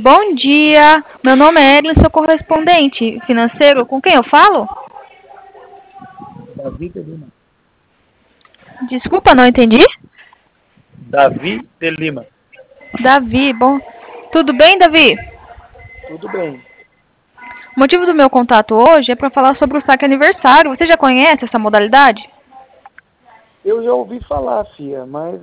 Bom dia, meu nome é Evelyn, sou correspondente financeiro. Com quem eu falo? Davi de Lima. Desculpa, não entendi. Davi de Lima. Davi, bom. Tudo bem, Davi? Tudo bem. O motivo do meu contato hoje é para falar sobre o saque aniversário. Você já conhece essa modalidade? Eu já ouvi falar, Fia, mas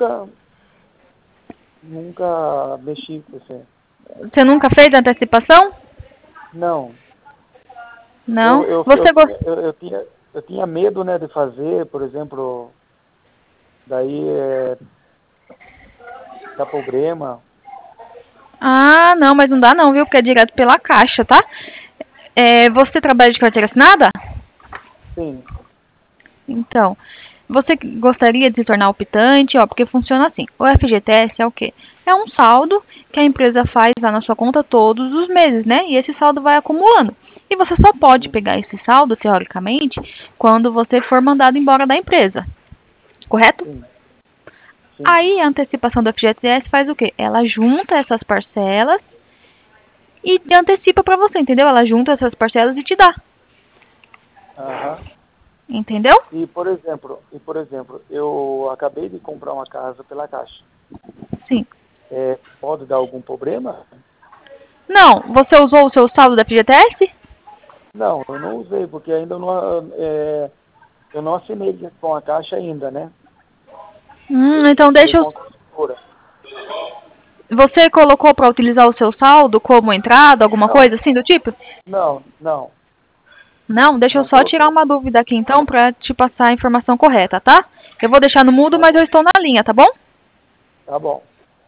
nunca mexi com você. Você nunca fez antecipação? Não. Não. Você gosta? Eu tinha medo, né, de fazer, por exemplo, daí dá problema. Ah, não, mas não dá não, viu? Porque é direto pela Caixa, tá? Você trabalha de carteira assinada? Sim. Então, você gostaria de se tornar optante? Ó, porque funciona assim. O FGTS é o quê? É um saldo que a empresa faz lá na sua conta todos os meses, né? E esse saldo vai acumulando. E você só pode Sim. pegar esse saldo, teoricamente, quando você for mandado embora da empresa. Correto? Sim. Sim. Aí a antecipação do FGTS faz o quê? Ela junta essas parcelas e te antecipa para você, entendeu? Ela junta essas parcelas e te dá. Aham. Entendeu? E por exemplo, eu acabei de comprar uma casa pela Caixa. Sim. Pode dar algum problema? Não, você usou o seu saldo da FGTS? Não, eu não usei, porque ainda eu não assinei com a Caixa ainda, né? Eu Então assinei deixa eu. com a corretora. Você colocou para utilizar o seu saldo como entrada, alguma Não, coisa assim do tipo? não, Não, deixa eu não só tirar coloquei. uma dúvida aqui então para te passar a informação correta, tá? Eu vou deixar no mudo, Tá mas eu bom, estou na linha, tá bom? tá bom.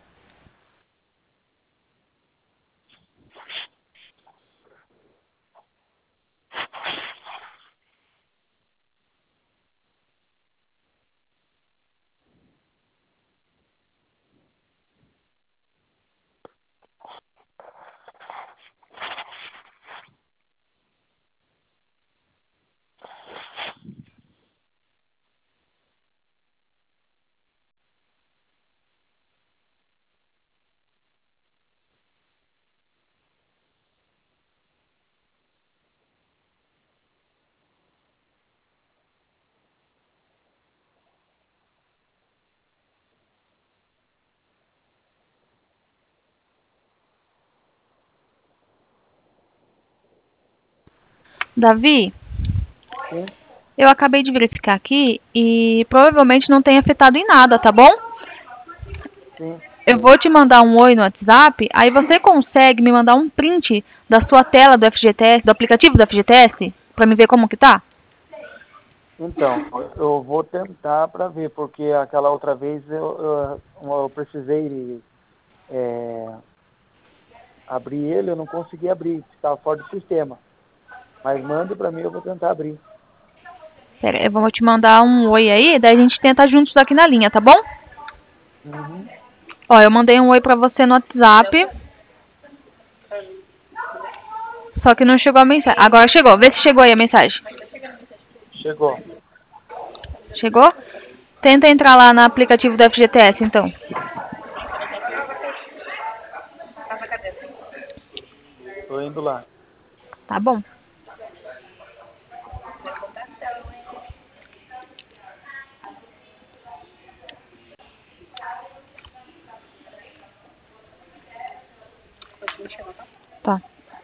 Davi, Sim, eu acabei de verificar aqui e provavelmente não tem afetado em nada, tá bom? sim. Eu vou te mandar um oi no WhatsApp, aí você consegue me mandar um print da sua tela do FGTS, do aplicativo do FGTS, para me ver como que tá? Então, eu vou tentar para ver, porque aquela outra vez eu precisei abrir ele, eu não consegui abrir, estava fora do sistema. Mas mande para mim, eu vou tentar abrir. Pera, eu vou te mandar um oi aí, daí a gente tenta juntos aqui na linha, tá bom? Uhum. Ó, eu mandei um oi pra você no WhatsApp, só que não chegou a mensagem. Agora chegou, vê se chegou aí a mensagem. Chegou. Chegou? Tenta entrar lá no aplicativo do FGTS, então. Estou indo lá. Tá bom. Tá.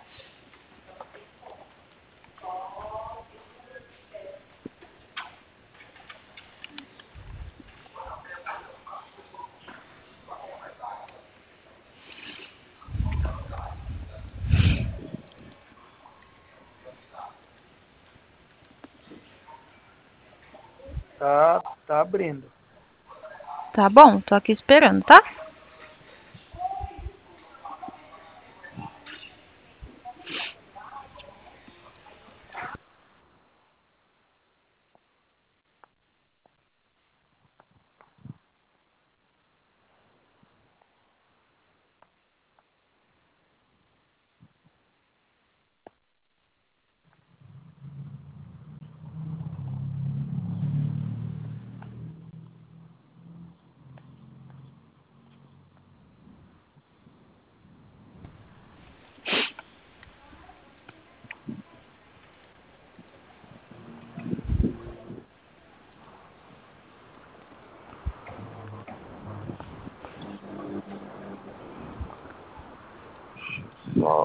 Tá abrindo. Tá bom, tô aqui esperando, tá? Ó,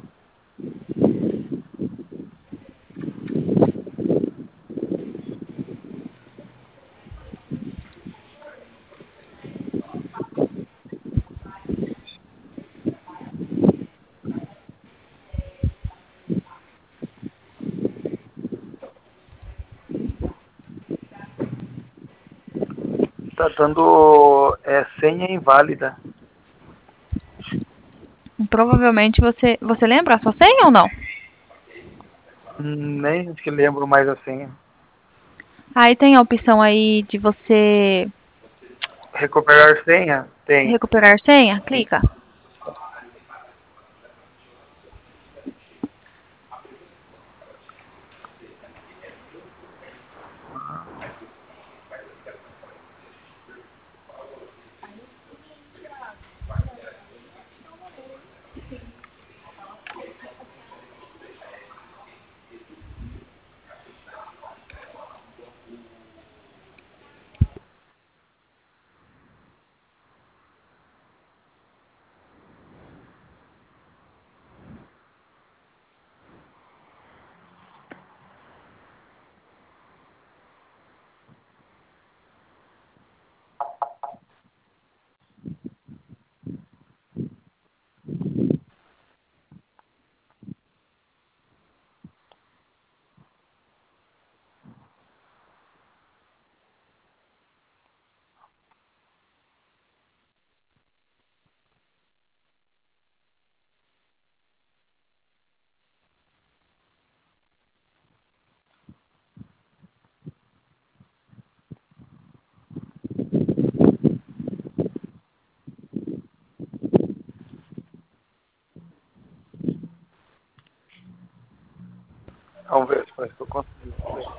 tá dando senha inválida. Provavelmente você lembra a sua senha ou não? Nem que lembro mais a senha. Aí tem a opção aí de você Recuperar senha? Tem. recuperar senha, clica. Vamos ver se eu consigo.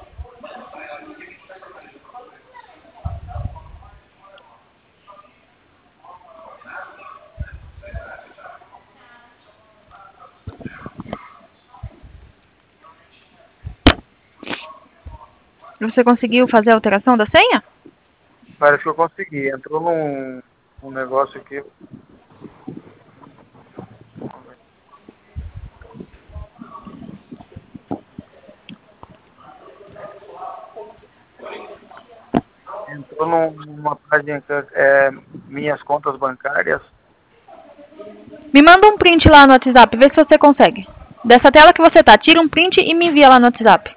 Você conseguiu fazer a alteração da senha? Parece que eu consegui. Entrou um negócio aqui. Entrou numa página que é minhas contas bancárias. Me manda um print lá no WhatsApp, vê se você consegue. Dessa tela que você tá, tira um print e me envia lá no WhatsApp.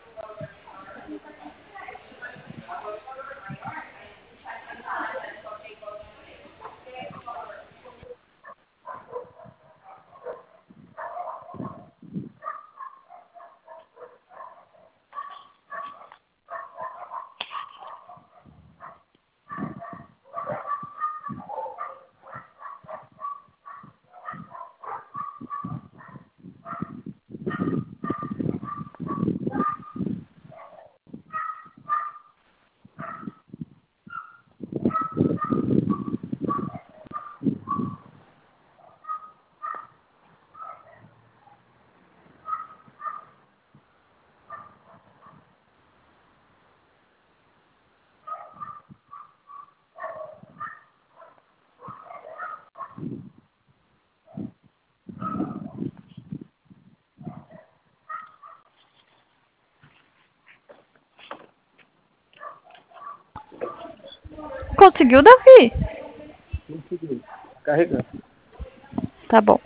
Conseguiu, Davi? Consegui. Carregando. Tá bom.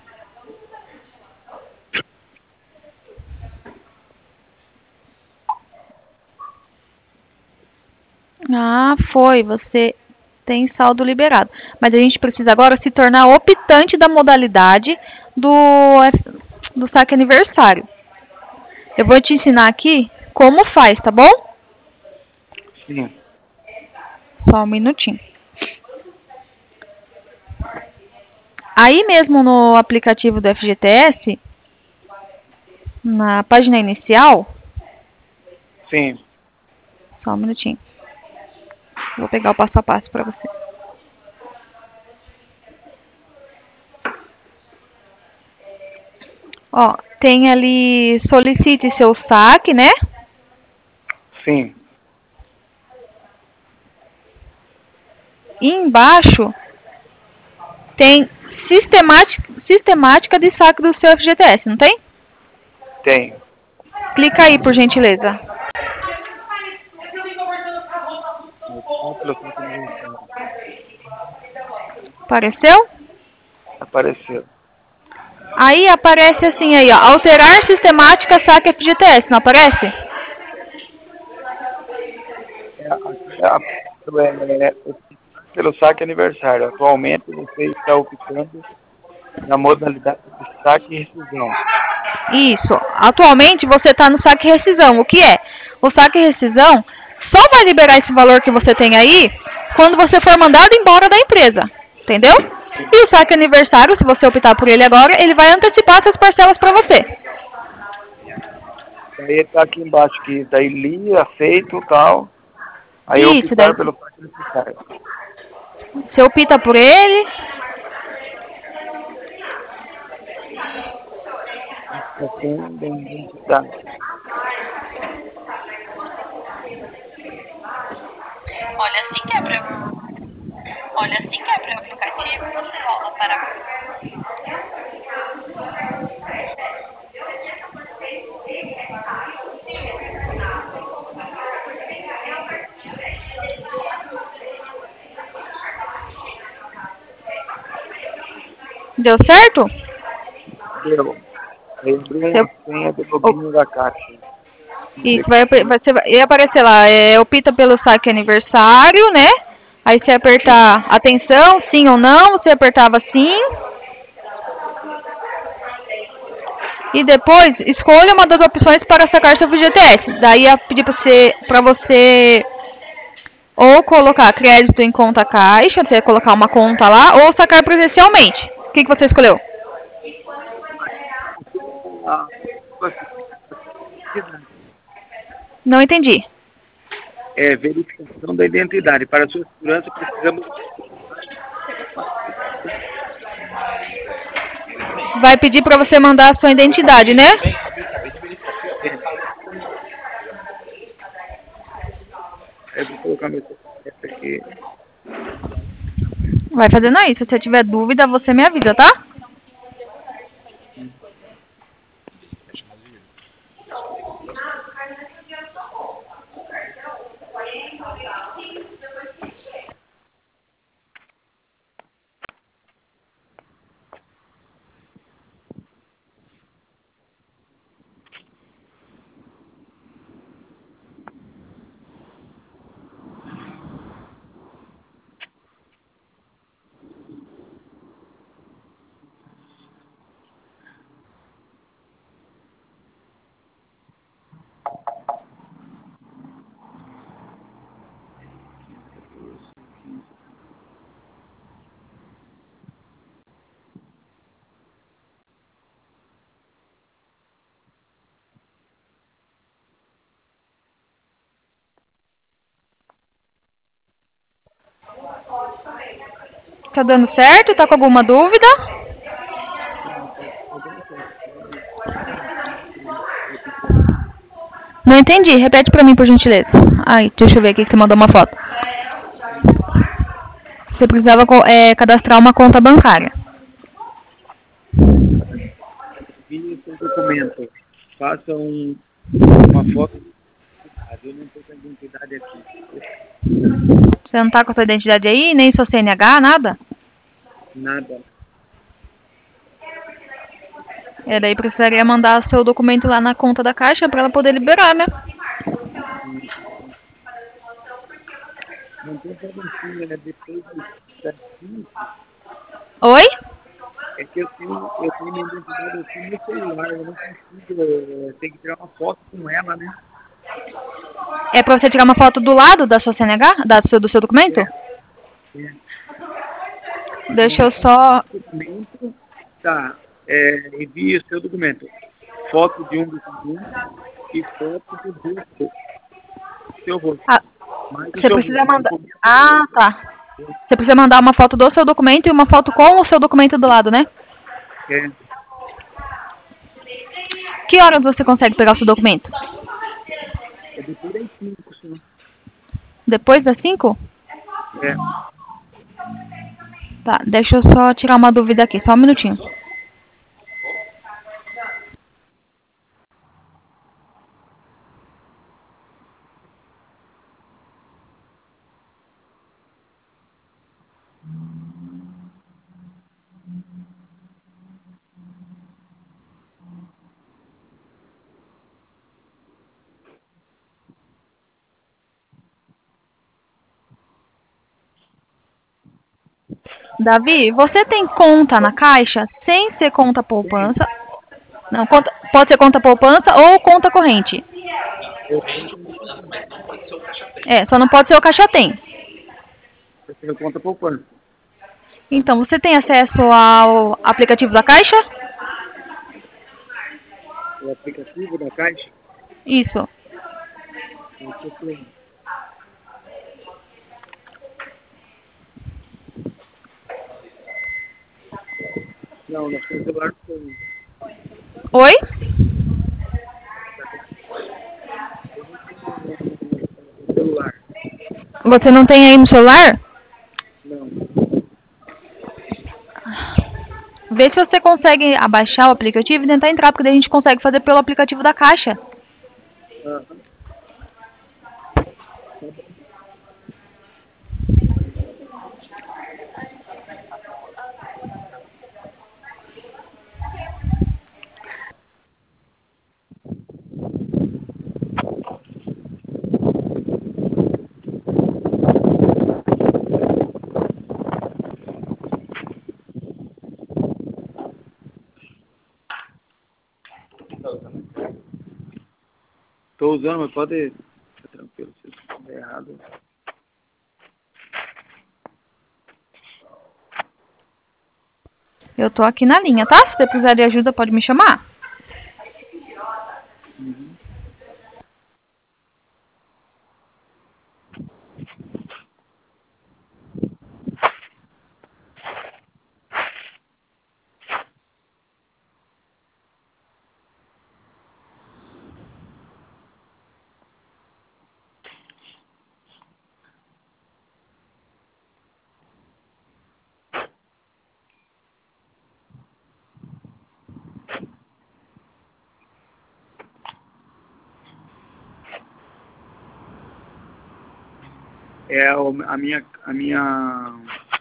Ah, foi. Você tem saldo liberado. Mas a gente precisa agora se tornar optante da modalidade do saque aniversário. Eu vou te ensinar aqui como faz, tá bom? Sim. Só um minutinho. Aí mesmo no aplicativo do FGTS, na página inicial, Sim. só um minutinho. Vou pegar o passo a passo para você. Ó, tem ali solicite seu saque, né? Sim. E embaixo tem sistemática de saque do seu FGTS, não tem? Tenho. Clica aí, por gentileza. Apareceu? Apareceu. Aí aparece assim aí, ó, alterar sistemática saque FGTS, não aparece? Pelo saque aniversário. Atualmente você está optando na modalidade de saque e rescisão. Isso. Atualmente você está no saque e rescisão. O que é? O saque e rescisão só vai liberar esse valor que você tem aí quando você for mandado embora da empresa. Entendeu? E o saque aniversário, se você optar por ele agora, ele vai antecipar essas parcelas para você. Aí está aqui embaixo que daí li, aceito tal. Aí Isso, optar daí pelo saque necessário. você opta por ele. Assim, da identidade. Olha, assim que abre o aplicativo, você volta para... Deu certo? Deu. Aí abriu Você, uma senha do login da caixa. isso, vai aparecer lá, opta pelo saque aniversário, né? Aí você apertar atenção, sim ou não, você apertava sim. E depois escolha uma das opções para sacar seu FGTS. Daí ia pedir para você ou colocar crédito em conta caixa, você ia colocar uma conta lá, ou sacar presencialmente. O que você escolheu? Não entendi. É verificação da identidade. Para sua segurança, precisamos. Vai pedir para você mandar a sua identidade, né? Eu vou colocar meu CPF aqui. Vai fazendo aí. Se você tiver dúvida, você me avisa, tá? Tá dando certo? Tá com alguma dúvida? Não entendi. Repete pra mim, por gentileza. Ai, deixa eu ver aqui que você mandou uma foto. Você precisava cadastrar uma conta bancária. Envie seu documento. Faça uma foto. Eu não estou com a identidade aqui. Você não tá com a sua identidade aí? Nem seu CNH, nada? Nada. Daí precisaria mandar seu documento lá na conta da Caixa pra ela poder liberar, né? Não tem pedacinho, né? Depois do 5. Oi? É que eu tenho minha identidade aqui no celular. Eu não consigo. Tem que tirar uma foto com ela, né? É pra você tirar uma foto do lado da sua CNH? Do seu documento? É. Deixa eu só... Documento, tá. Envie o seu documento. Foto de um documento e foto do rosto. Seu rosto. Você precisa mandar... Ah, tá. Você precisa mandar uma foto do seu documento e uma foto com o seu documento do lado, né? É. Que horas você consegue pegar o seu documento? Depois das 5, sim. Depois das 5? É. Tá, deixa eu só tirar uma dúvida aqui, só um minutinho. Davi, você tem conta na Caixa sem ser conta poupança? Não, pode ser conta poupança ou conta corrente. Só não pode ser o Caixa Tem. Eu tenho conta poupança. Então, você tem acesso ao aplicativo da Caixa? O aplicativo da Caixa? Isso. Não, no celular não tem. Oi? No celular. Você não tem aí no celular? Não. Vê se você consegue abaixar o aplicativo e tentar entrar, porque daí a gente consegue fazer pelo aplicativo da Caixa. Aham. Tô usando, mas pode ficar tranquilo se estiver errado. Eu tô aqui na linha, tá? Se você precisar de ajuda, pode me chamar. Uhum. A minha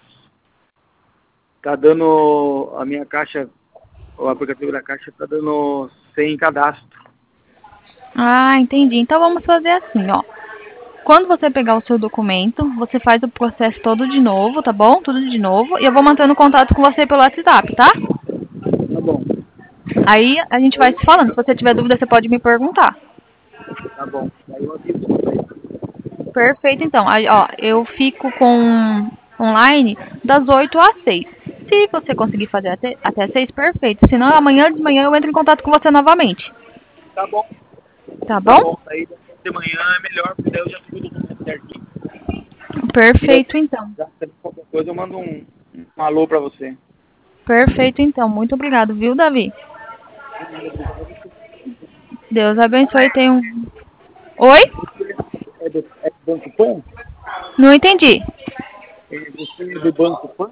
tá dando a minha Caixa, o aplicativo da Caixa tá dando sem cadastro. Ah, entendi. Então vamos fazer assim, ó. Quando você pegar o seu documento, você faz o processo todo de novo, tá bom? Tudo de novo. E eu vou mantendo contato com você pelo WhatsApp, tá? Tá bom. Aí a gente vai se falando. Se você tiver dúvida, você pode me perguntar. Tá bom. Aí eu aviso. Perfeito, então. Aí, ó, eu fico com online das 8 às 6. Se você conseguir fazer até 6, perfeito. Senão, amanhã de manhã eu entro em contato com você novamente. Tá bom. Tá Tá bom? bom. Aí de manhã é melhor, porque daí eu já fico o documento certinho. Perfeito, então. Já se qualquer coisa eu mando um alô pra você. Perfeito, então. Muito obrigado, viu, Davi? Deus abençoe. Tem um... Oi? É do Banco Pan? Não entendi. Você é do Banco Pan?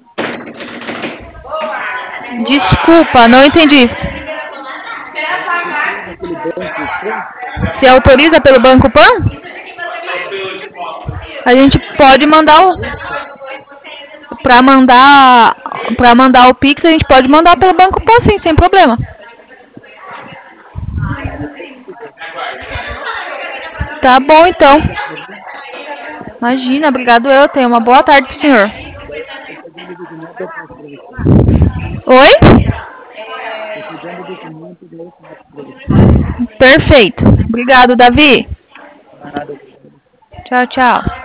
Desculpa, não entendi. Aquele Banco Pan? Se autoriza pelo Banco Pan? A gente pode mandar o... Pra mandar o Pix, a gente pode mandar pelo Banco Pan, sim, sem problema. Tá bom, então. Imagina, obrigado eu. Tenho uma boa tarde pro senhor. Oi? Perfeito. Obrigado, Davi. Tchau, tchau.